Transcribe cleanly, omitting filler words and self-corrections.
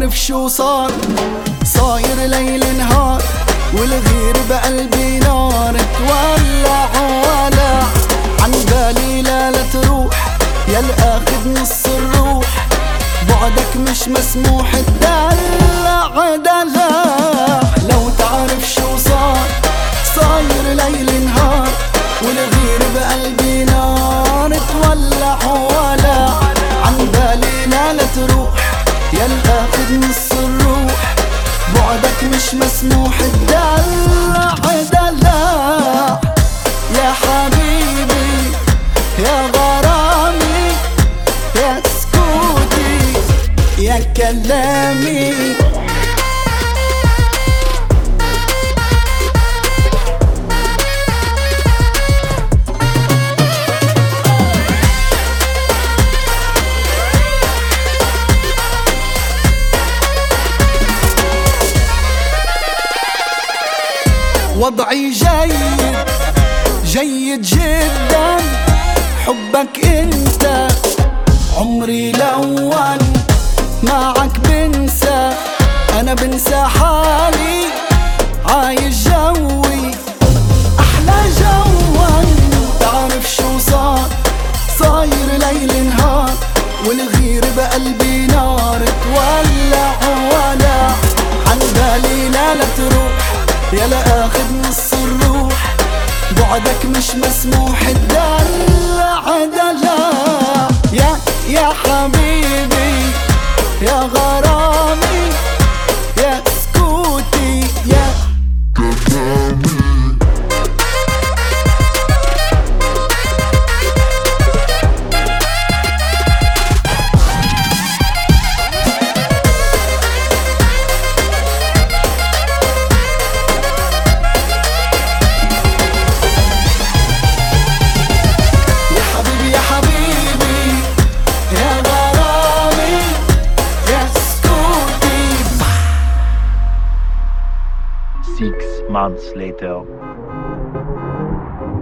تعرف شو صار، صاير ليل نهار والغير بقلبي نار تولع ولع. عن بالي لا تروح يا الأخذ نص الروح، بعدك مش مسموح تدلع دلع. لو تعرف شو صار، صاير ليل نهار والغير بقلبي نار تولع ولع. عن بالي لا تروح يا الأخذ نص الروح، بعدك مش مسموح تدلع دلع. يا حبيبي يا غرامي يا سكوتي يا كلامي. وضعي جيد جيد جدا، حبك انت عمري الأول، معك بنسى أنا بنسى حالي، عايش جوي أحلى جوا. تعرف شو صار، صاير ليل نهار والغير بقلبي نار تولع ولع. عن بالي لا تروح يا لآخذ نص الروح، بعدك مش مسموح تدلع دلع. يا حبيبي يا غرامي يا سكوتي يا كلامي. Months later.